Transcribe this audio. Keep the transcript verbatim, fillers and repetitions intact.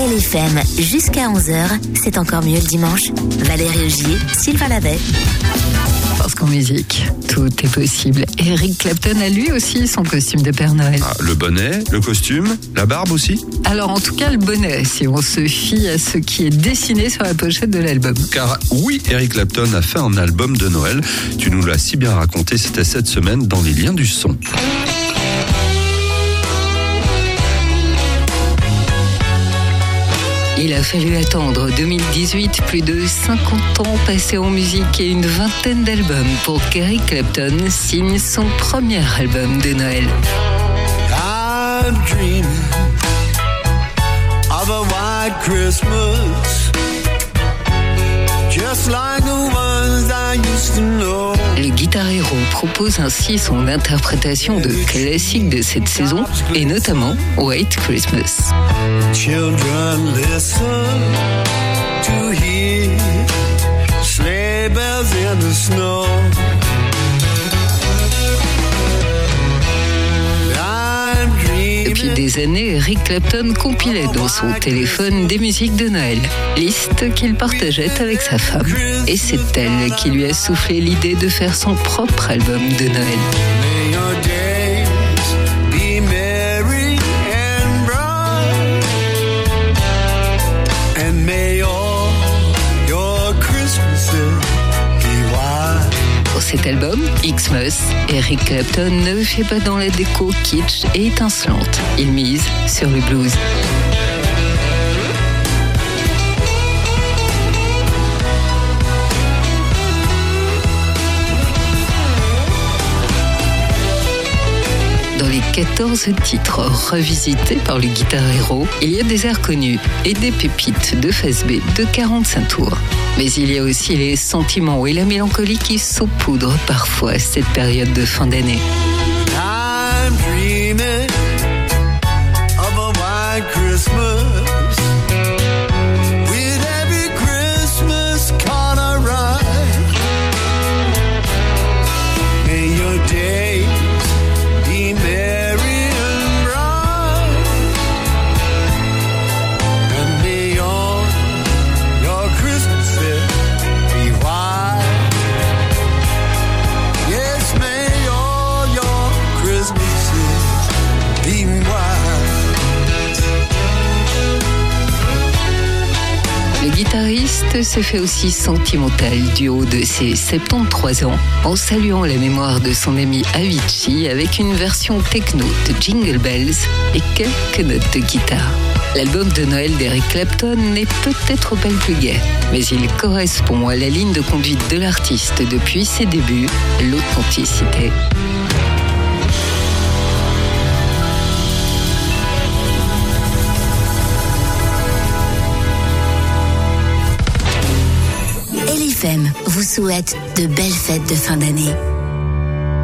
L F M jusqu'à onze heures, c'est encore mieux le dimanche. Valérie Augier, Sylvain Lavet. Parce qu'en musique, tout est possible. Eric Clapton a lui aussi son costume de Père Noël. Ah, le bonnet, le costume, la barbe aussi. Alors en tout cas le bonnet, si on se fie à ce qui est dessiné sur la pochette de l'album. Car oui, Eric Clapton a fait un album de Noël. Tu nous l'as si bien raconté, c'était cette semaine dans les liens du son. Il a fallu attendre deux mille dix-huit, plus de cinquante ans passés en musique et une vingtaine d'albums pour qu'Eric Clapton signe son premier album de Noël. I'm dreaming of a white Christmas, just like the ones I used to know. Le Guitar Hero propose ainsi son interprétation de classiques de cette saison et notamment White Christmas. Children listen to hear sleigh bells in the snow. Depuis des années, Eric Clapton compilait dans son téléphone des musiques de Noël, liste qu'il partageait avec sa femme. Et c'est elle qui lui a soufflé l'idée de faire son propre album de Noël. Cet album, Xmas, Eric Clapton ne fait pas dans la déco kitsch et étincelante. Il mise sur le blues. Dans les quatorze titres revisités par le Guitar Hero, il y a des airs connus et des pépites de phase B de quarante-cinq tours. Mais il y a aussi les sentiments et la mélancolie qui saupoudrent parfois cette période de fin d'année. I'm dreaming of a white Christmas, with every Christmas card I write. May your days be merry and bright, and may all your Christmases be white. Yes, may all your Christmases be white. Le guitariste se fait aussi sentimental du haut de ses soixante-treize ans en saluant la mémoire de son ami Avicii avec une version techno de Jingle Bells et quelques notes de guitare. L'album de Noël d'Eric Clapton n'est peut-être pas le plus gai, mais il correspond à la ligne de conduite de l'artiste depuis ses débuts, l'authenticité. L F M vous souhaite de belles fêtes de fin d'année.